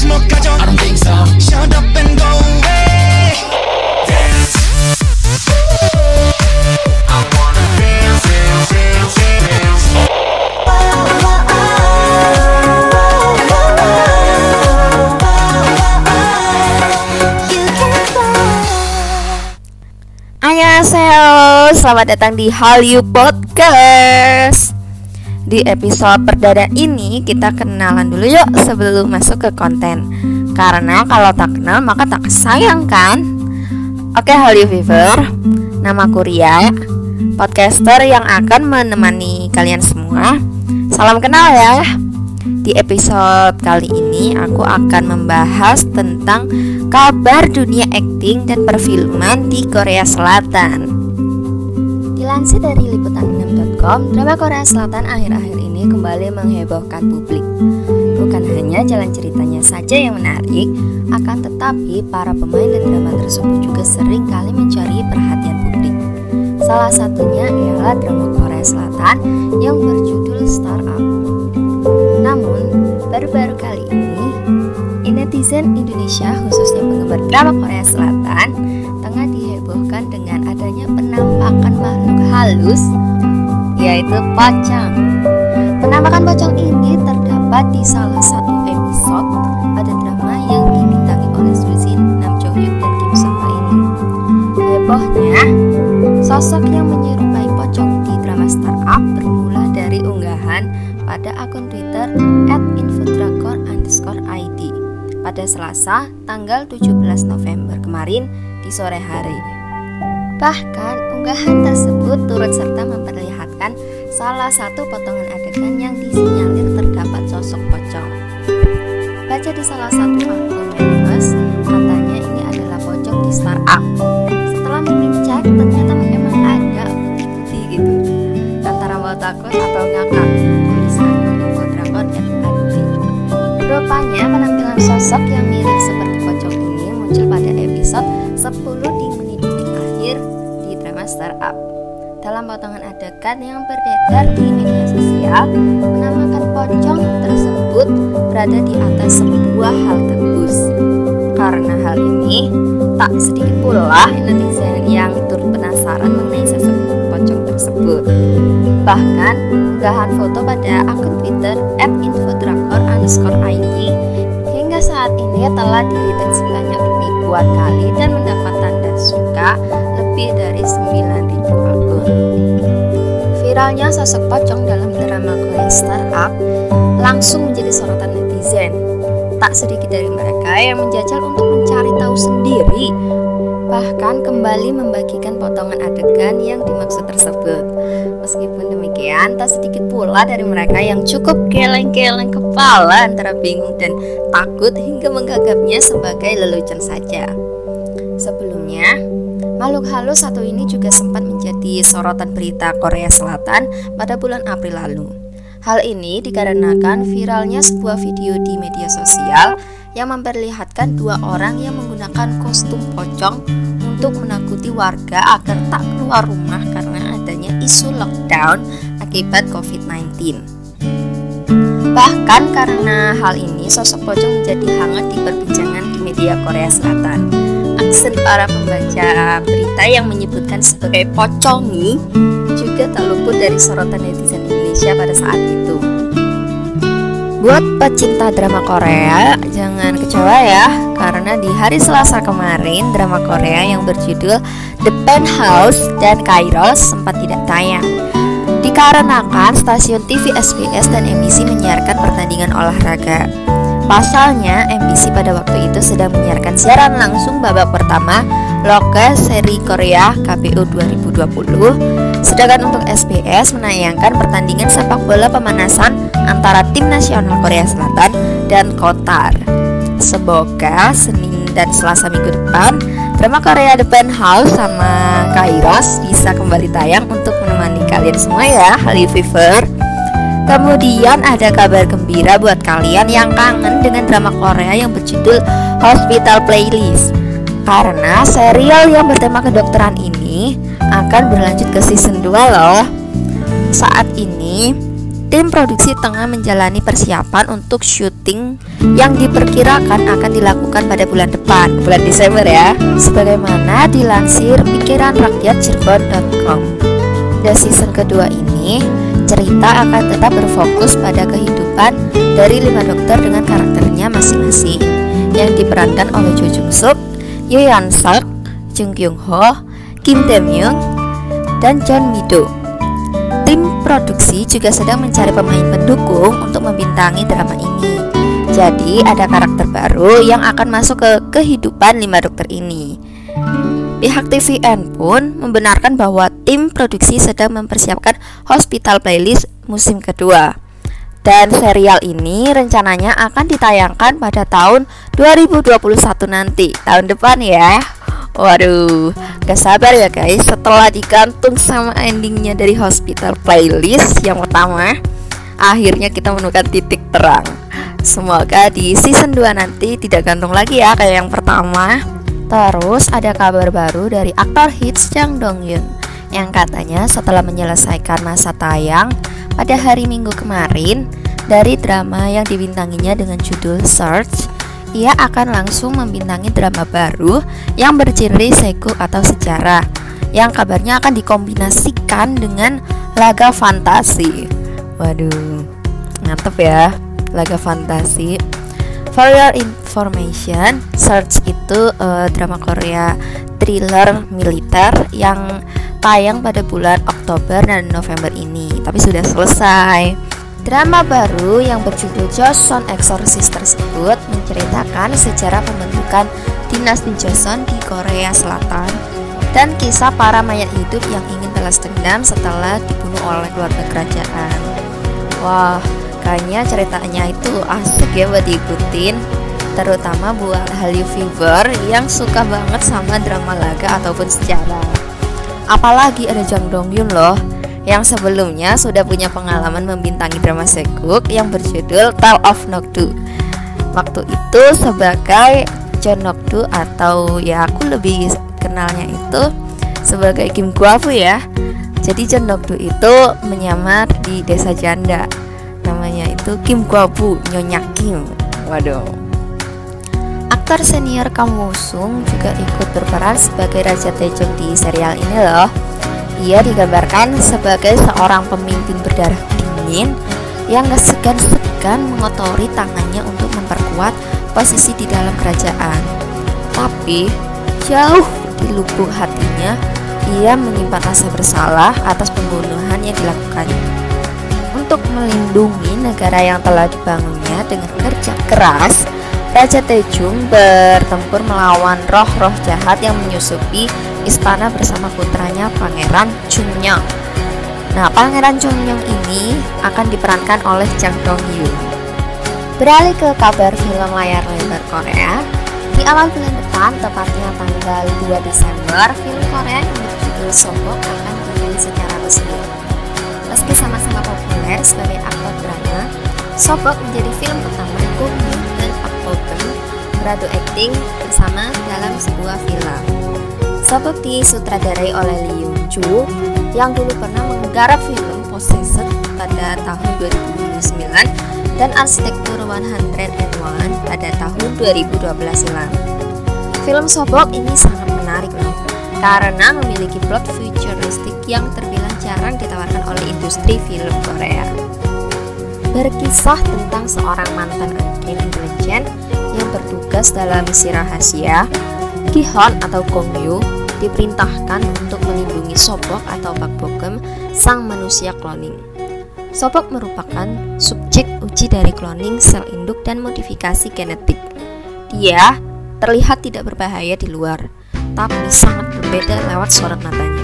more 가져. I don't think so. Shut up and go away. Dance. I wanna dance, dance, dance, dance. Annyeonghaseyo, selamat datang di Hallyu Podcast. Di episode perdana ini kita kenalan dulu yuk sebelum masuk ke konten. Karena kalau tak kenal maka tak sayang kan. Oke Hallyu Fever, namaku Ria, podcaster yang akan menemani kalian semua. Salam kenal ya. Di episode kali ini aku akan membahas tentang kabar dunia akting dan perfilman di Korea Selatan. Dilansir dari liputan6.com, drama Korea Selatan akhir-akhir ini kembali menghebohkan publik. Bukan hanya jalan ceritanya saja yang menarik, akan tetapi para pemain dan drama tersebut juga sering kali mencari perhatian publik. Salah satunya ialah drama Korea Selatan yang berjudul Startup. Namun, baru-baru kali ini, netizen Indonesia khususnya penggemar drama Korea Selatan tengah dihebohkan dengan adanya penampakan makhluk halus, yaitu pocong. Penampakan pocong ini terdapat di salah satu episode pada drama yang dibintangi oleh Suzy, Nam Jo Hyuk dan Kim Soo Ha ini. Hebohnya, sosok yang menyerupai pocong di drama Startup bermula dari unggahan pada akun Twitter @infodrakor_id pada Selasa tanggal 17 November kemarin di sore hari. Bahkan unggahan tersebut turut serta memperlihatkan salah satu potongan adegan yang disinyalir terdapat sosok pocong. Baca di salah satu akun Reverse, katanya ini adalah pocong di Startup. Setelah Mimin cek, ternyata memang ada putih-putih gitu, antara mau takut atau ngakak. Rupanya penampilan sosok yang mirip seperti pocong ini muncul pada episode 10 di menit-menit akhir di drama Startup. Dalam potongan adegan yang beredar di media sosial, menamakan pocong tersebut berada di atas sebuah halte bus. Karena hal ini, tak sedikit pula netizen yang turut penasaran mengenai sosok pocong tersebut. Bahkan, unggahan foto pada akun Twitter @infodrakor_id hingga saat ini telah di-retweet sebanyak ribuan kali dan mendapat tanda suka lebih dari 9.000 akun. Viralnya sosok pocong dalam drama Korea Startup langsung menjadi sorotan netizen. Tak sedikit dari mereka yang menjajal untuk mencari tahu sendiri, bahkan kembali membagikan potongan adegan yang dimaksud tersebut. Meskipun demikian, tak sedikit pula dari mereka yang cukup geleng-geleng kepala antara bingung dan takut hingga menganggapnya sebagai lelucon saja. Sebelumnya, makhluk halus satu ini juga sempat menjadi sorotan berita Korea Selatan pada bulan April lalu. Hal ini dikarenakan viralnya sebuah video di media sosial yang memperlihatkan dua orang yang menggunakan kostum pocong untuk menakuti warga agar tak keluar rumah karena adanya isu lockdown akibat COVID-19. Bahkan karena hal ini, sosok pocong menjadi hangat diperbincangkan di media Korea Selatan. Aksen para pembaca berita yang menyebutkan sebagai pocongi juga tak luput dari sorotan netizen Indonesia pada saat itu. Buat pecinta drama Korea, jangan kecewa ya, karena di hari Selasa kemarin drama Korea yang berjudul The Penthouse dan Kairos sempat tidak tayang. Dikarenakan stasiun TV SBS dan MBC menyiarkan pertandingan olahraga. Pasalnya, MBC pada waktu itu sedang menyiarkan siaran langsung babak pertama Loka Seri Korea KPO 2020. Sedangkan untuk SBS menayangkan pertandingan sepak bola pemanasan antara tim nasional Korea Selatan dan Qatar. Semoga Senin dan Selasa minggu depan drama Korea The Penthouse sama Kairos bisa kembali tayang untuk menemani kalian semua ya, Hallyu Fever. Kemudian ada kabar gembira buat kalian yang kangen dengan drama Korea yang berjudul Hospital Playlist. Karena serial yang bertema kedokteran ini akan berlanjut ke season 2 loh. Saat ini tim produksi tengah menjalani persiapan untuk syuting yang diperkirakan akan dilakukan pada bulan depan, bulan Desember ya. Sebagaimana dilansir pikiranrakyatcirebon.com. Di season kedua ini, cerita akan tetap berfokus pada kehidupan dari 5 dokter dengan karakternya masing-masing, yang diperankan oleh Jo Jung Suk, Yoo Yeon Suk, Jung Kyung Ho, Kim Tae Myung, dan John Mi-do. Tim produksi juga sedang mencari pemain pendukung untuk membintangi drama ini. Jadi ada karakter baru yang akan masuk ke kehidupan 5 dokter ini. Pihak TVN pun membenarkan bahwa tim produksi sedang mempersiapkan Hospital Playlist musim kedua. Dan serial ini rencananya akan ditayangkan pada tahun 2021 nanti, tahun depan ya. Waduh, gak sabar ya guys setelah digantung sama endingnya dari Hospital Playlist yang pertama. Akhirnya kita menemukan titik terang. Semoga di season 2 nanti tidak gantung lagi ya kayak yang pertama. Terus ada kabar baru dari aktor hits Jang Dong Yoon, yang katanya setelah menyelesaikan masa tayang pada hari Minggu kemarin dari drama yang dibintanginya dengan judul Search, ia akan langsung membintangi drama baru yang bergenre seiku atau sejarah, yang kabarnya akan dikombinasikan dengan laga fantasi. Waduh, mantep ya, laga fantasi. For your information, Search itu drama Korea thriller militer yang tayang pada bulan Oktober dan November ini, tapi sudah selesai. Drama baru yang berjudul Joseon Exorcist tersebut menceritakan sejarah pembentukan dinasti Joseon di Korea Selatan dan kisah para mayat hidup yang ingin balas dendam setelah dibunuh oleh keluarga kerajaan. Wah, kayaknya ceritanya itu asik ya buat diikutin, terutama buat Hallyu viewer yang suka banget sama drama laga ataupun sejarah. Apalagi ada Jang Dong Yoon loh, yang sebelumnya sudah punya pengalaman membintangi drama seguk yang berjudul Tale of Nokdu. Waktu itu sebagai John Nokdu, atau ya aku lebih kenalnya itu sebagai Kim Gwa-fu ya. Jadi John Nokdu itu menyamar di desa janda, namanya itu Kim Gwa-fu, Nyonya Kim. Waduh. Aktor senior Kang Woo-sung juga ikut berperan sebagai Raja Taejong di serial ini loh. Ia digambarkan sebagai seorang pemimpin berdarah dingin yang gak segan-segan mengotori tangannya untuk memperkuat posisi di dalam kerajaan. Tapi jauh di lubuk hatinya, ia menyimpan rasa bersalah atas pembunuhan yang dilakukannya. Untuk melindungi negara yang telah dibangunnya dengan kerja keras, Raja Taejong bertempur melawan roh-roh jahat yang menyusupi istana bersama putranya Pangeran Chunyoung. Nah, Pangeran Chunyoung ini akan diperankan oleh Jang Dong Yoon. Beralih ke kabar film layar lebar Korea, di awal bulan depan, tepatnya tanggal 2 Desember, film Korea yang berjudul Sobok akan dirilis secara resmi. Meski sama-sama populer sebagai aktor drama, Sobok menjadi film pertama Gong Yoo dan Park Bo Gum beradu akting bersama dalam sebuah film. Sobok disutradarai oleh Lee Yoon Joo yang dulu pernah menggarap film Possessed pada tahun 2009 dan Arsitektur 101 pada tahun 2012 silam. Film Sobok ini sangat menarik loh, karena memiliki plot futuristik yang terbilang jarang ditawarkan oleh industri film Korea. Berkisah tentang seorang mantan agen intelijen yang bertugas dalam misi rahasia, Gi-hun atau Gong Yoo diperintahkan untuk melindungi Sobok atau Park Bo Gum, sang manusia cloning. Sobok merupakan subjek uji dari cloning sel induk dan modifikasi genetik. Dia terlihat tidak berbahaya di luar, tapi sangat berbeda lewat sorot matanya.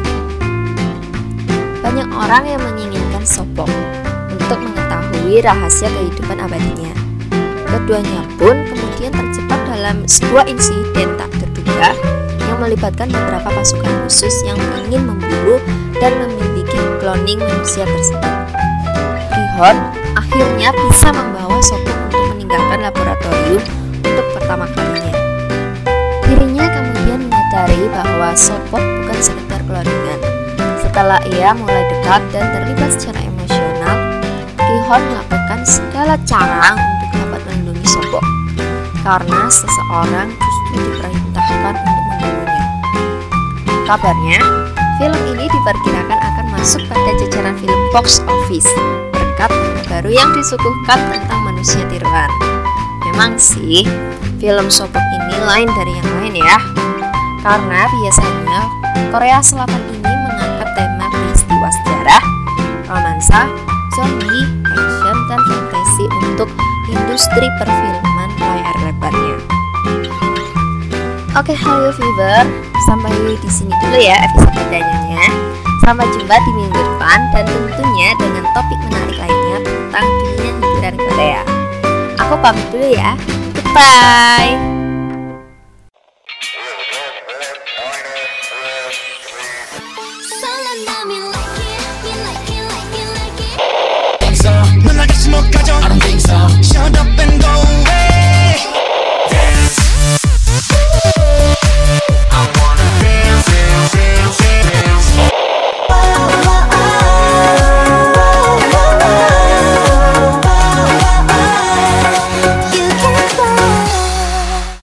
Banyak orang yang menginginkan Sobok untuk mengetahui rahasia kehidupan abadinya. Keduanya pun kemudian terjebak dalam sebuah insiden tak terduga yang melibatkan beberapa pasukan khusus yang ingin memburu dan memiliki cloning manusia tersebut. Gi-hun akhirnya bisa membawa Sobok untuk meninggalkan laboratorium untuk pertama kalinya. Dirinya kemudian menyadari bahwa Sobok bukan sekedar cloningan. Setelah ia mulai dekat dan terlibat secara emosional, Hon melakukan segala cara untuk dapat melindungi Sobok, karena seseorang justru diperintahkan untuk membunuhnya. Kabarnya, film ini diperkirakan akan masuk pada jajaran film box office berkat tema baru yang disuguhkan tentang manusia tiruan. Memang sih, film Sobok ini lain dari yang lain ya, karena biasanya Korea Selatan ini mengangkat tema peristiwa sejarah, romansa, zombie, action, dan fantasi untuk industri perfilman layar lebarnya. Oke, halo viewer, sampai di sini dulu ya episode perdanaannya. Sampai jumpa di minggu depan dan tentunya dengan topik menarik lainnya tentang dunia hiburan Korea. Aku pamit dulu ya. Goodbye. Salam